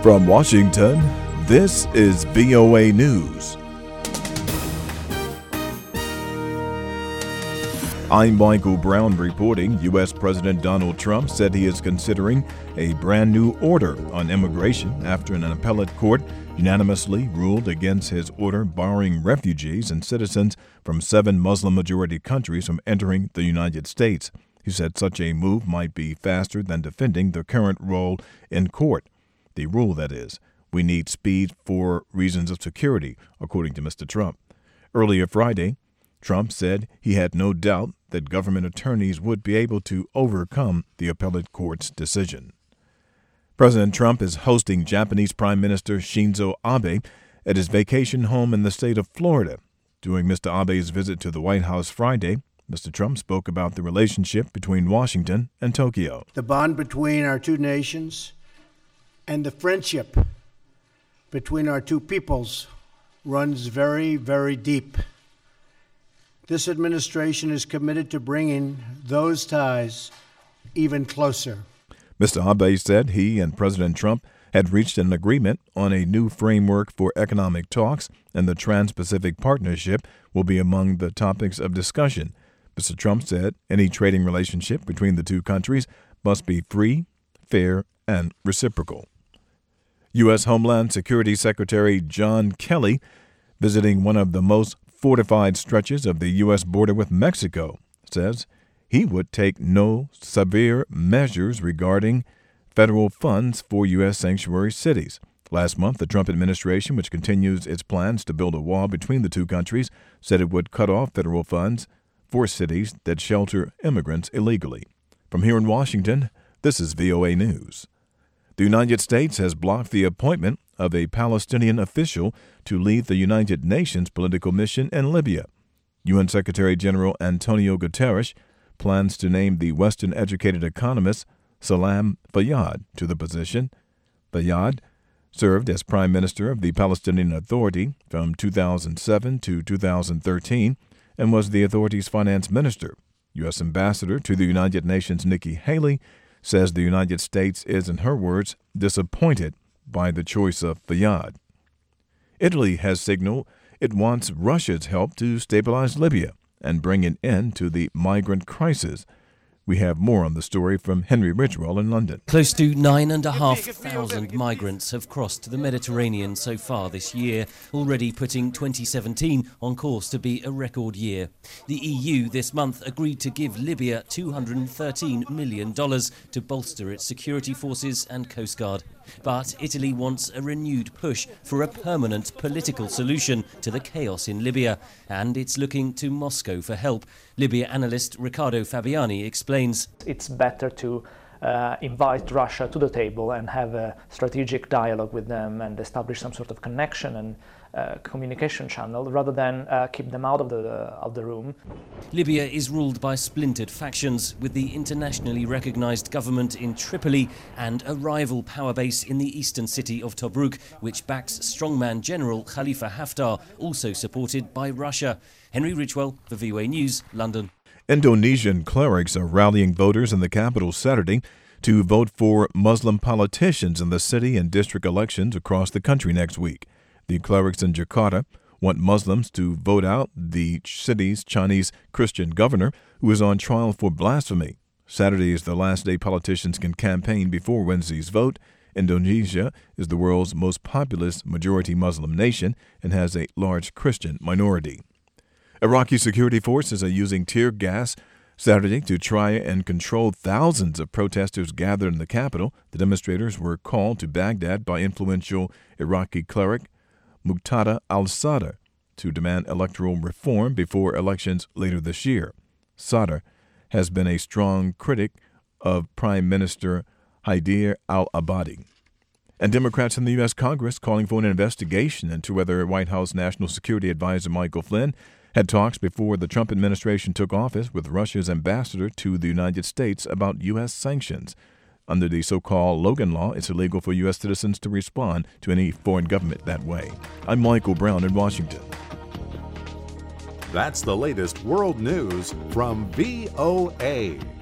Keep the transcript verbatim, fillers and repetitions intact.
From Washington, this is V O A News. I'm Michael Brown reporting. U S. President Donald Trump said he is considering a brand new order on immigration after an appellate court unanimously ruled against his order barring refugees and citizens from seven Muslim-majority countries from entering the United States. He said such a move might be faster than defending the current role in court. The rule, that is. We need speed for reasons of security, according to Mister Trump. Earlier Friday, Trump said he had no doubt that government attorneys would be able to overcome the appellate court's decision. President Trump is hosting Japanese Prime Minister Shinzo Abe at his vacation home in the state of Florida. During Mister Abe's visit to the White House Friday, Mister Trump spoke about the relationship between Washington and Tokyo. The bond between our two nations and the friendship between our two peoples runs very, very deep. This administration is committed to bringing those ties even closer. Mister Abe said he and President Trump had reached an agreement on a new framework for economic talks, and the Trans-Pacific Partnership will be among the topics of discussion. Mister Trump said any trading relationship between the two countries must be free, fair, and reciprocal. U S. Homeland Security Secretary John Kelly, visiting one of the most fortified stretches of the U S border with Mexico, says he would take no severe measures regarding federal funds for U S sanctuary cities. Last month, the Trump administration, which continues its plans to build a wall between the two countries, said it would cut off federal funds for cities that shelter immigrants illegally. From here in Washington, this is V O A News. The United States has blocked the appointment of a Palestinian official to lead the United Nations political mission in Libya. U N. Secretary General Antonio Guterres plans to name the Western-educated economist Salam Fayyad to the position. Fayyad served as Prime Minister of the Palestinian Authority from two thousand seven to two thousand thirteen and was the authority's finance minister. U S. Ambassador to the United Nations Nikki Haley says the United States is, in her words, disappointed by the choice of Fayyad. Italy has signaled it wants Russia's help to stabilize Libya and bring an end to the migrant crisis. We have more on the story from Henry Ridgewell in London. Close to nine and a half thousand migrants have crossed the Mediterranean so far this year, already putting twenty seventeen on course to be a record year. The E U this month agreed to give Libya two hundred thirteen million dollars to bolster its security forces and Coast Guard. But Italy wants a renewed push for a permanent political solution to the chaos in Libya, and it's looking to Moscow for help. Libya analyst Riccardo Fabiani explains. It's better to uh, invite Russia to the table and have a strategic dialogue with them and establish some sort of connection and uh, communication channel rather than uh, keep them out of the, uh, of the room. Libya is ruled by splintered factions, with the internationally recognized government in Tripoli and a rival power base in the eastern city of Tobruk, which backs strongman General Khalifa Haftar, also supported by Russia. Henry Ridgewell for V O A News, London. Indonesian clerics are rallying voters in the capital Saturday to vote for Muslim politicians in the city and district elections across the country next week. The clerics in Jakarta want Muslims to vote out the city's Chinese Christian governor, who is on trial for blasphemy. Saturday is the last day politicians can campaign before Wednesday's vote. Indonesia is the world's most populous majority Muslim nation and has a large Christian minority. Iraqi security forces are using tear gas Saturday to try and control thousands of protesters gathered in the capital. The demonstrators were called to Baghdad by influential Iraqi cleric Muqtada al-Sadr to demand electoral reform before elections later this year. Sadr has been a strong critic of Prime Minister Haider al-Abadi. And Democrats in the U S. Congress calling for an investigation into whether White House National Security Advisor Michael Flynn had talks before the Trump administration took office with Russia's ambassador to the United States about U S sanctions. Under the so-called Logan Law, it's illegal for U S citizens to respond to any foreign government that way. I'm Michael Brown in Washington. That's the latest world news from V O A.